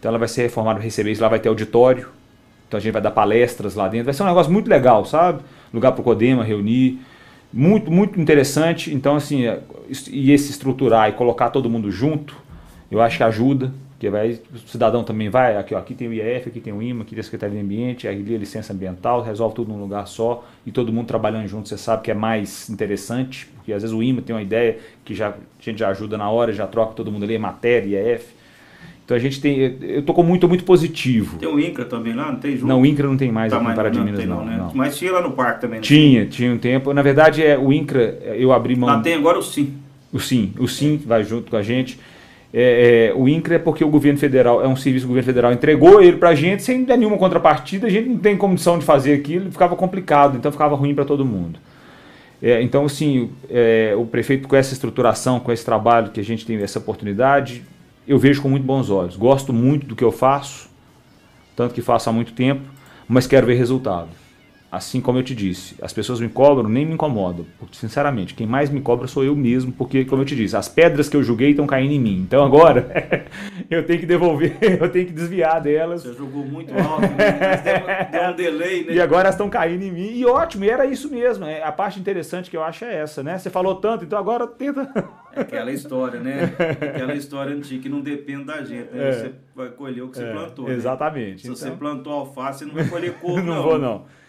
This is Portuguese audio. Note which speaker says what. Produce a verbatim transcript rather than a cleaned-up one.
Speaker 1: Então ela vai ser reformada para receber isso, lá vai ter auditório. Então a gente vai dar palestras lá dentro. Vai ser um negócio muito legal, sabe? Lugar para o Codema reunir. Muito, muito interessante. Então, assim, e esse estruturar e colocar todo mundo junto, eu acho que ajuda. Porque vai, o cidadão também vai, aqui, ó, aqui tem o I E F, aqui tem o I M A, aqui tem a Secretaria de Ambiente, ali a licença ambiental, resolve tudo num lugar só e todo mundo trabalhando junto, você sabe que é mais interessante, porque às vezes o I M A tem uma ideia que já, a gente já ajuda na hora, já troca todo mundo ali, matéria, I E F. Então a gente tem, eu estou com muito, muito positivo.
Speaker 2: Tem o INCRA também lá, não tem junto?
Speaker 1: Não, o INCRA não tem mais
Speaker 2: tá
Speaker 1: aqui
Speaker 2: mais,
Speaker 1: em Pará de
Speaker 2: não,
Speaker 1: Minas,
Speaker 2: tem,
Speaker 1: não,
Speaker 2: não, né?
Speaker 1: não.
Speaker 2: Mas tinha lá no parque também, não
Speaker 1: Tinha, tinha um tempo. Na verdade, é, o INCRA, eu abri mão...
Speaker 2: Lá tem agora o SIM.
Speaker 1: O SIM, o SIM é. vai junto com a gente. É, é, o INCRA é porque o governo federal, é um serviço que o governo federal entregou ele pra gente sem dar nenhuma contrapartida, a gente não tem condição de fazer aquilo, ficava complicado, então ficava ruim para todo mundo. É, então, assim, é, o prefeito com essa estruturação, com esse trabalho que a gente tem essa oportunidade, eu vejo com muito bons olhos. Gosto muito do que eu faço, tanto que faço há muito tempo, mas quero ver resultado. Assim como eu te disse, as pessoas me cobram, nem me incomodam. Porque, sinceramente, quem mais me cobra sou eu mesmo, porque, como eu te disse, as pedras que eu julguei estão caindo em mim. Então agora eu tenho que devolver, eu tenho que desviar delas.
Speaker 2: Você jogou muito alto, né? Mas deu, deu um delay, né?
Speaker 1: E agora elas estão caindo em mim. E ótimo, e era isso mesmo. A parte interessante que eu acho é essa, né? Você falou tanto, então agora tenta...
Speaker 2: É aquela história, né? Aquela história antiga que não depende da gente, né?
Speaker 1: É.
Speaker 2: Você vai colher o que você
Speaker 1: É,
Speaker 2: plantou,
Speaker 1: exatamente.
Speaker 2: né? Se
Speaker 1: então...
Speaker 2: você plantou alface, você não vai colher couve,
Speaker 1: não.
Speaker 2: não.
Speaker 1: Não vou, não.